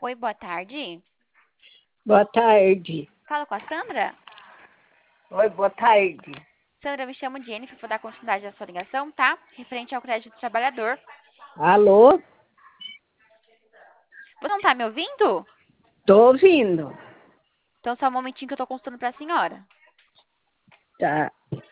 Oi, boa tarde. Boa tarde. Falo com a Sandra? Oi, boa tarde. Sandra, eu me chamo Jennifer, vou dar continuidade à sua ligação, tá? Referente ao crédito do trabalhador. Alô? Você não tá me ouvindo? Tô ouvindo. Então só um momentinho que eu tô consultando pra senhora. Tá.